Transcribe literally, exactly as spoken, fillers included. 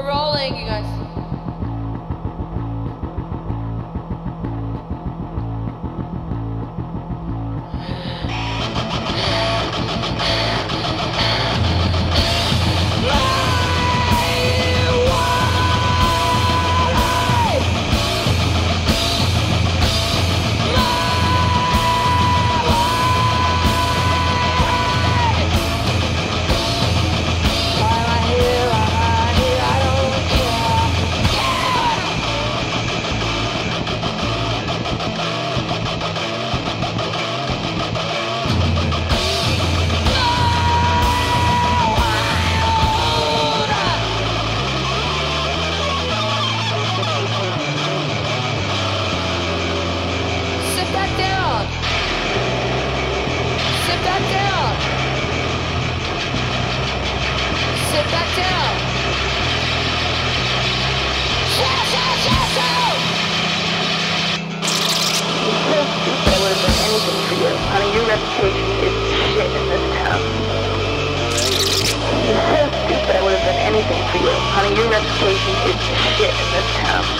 We're rolling, you guys. Honey, your reputation is shit in this town. You're so stupid, I would have done anything for you. Honey, your reputation is shit in this town.